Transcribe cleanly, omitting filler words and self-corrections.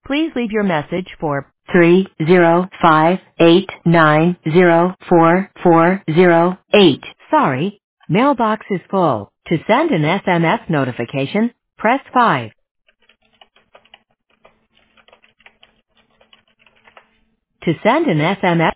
Please leave your message for 30589044008. Sorry, mailbox is full. To send an SMS notification, press 5. To send an SMS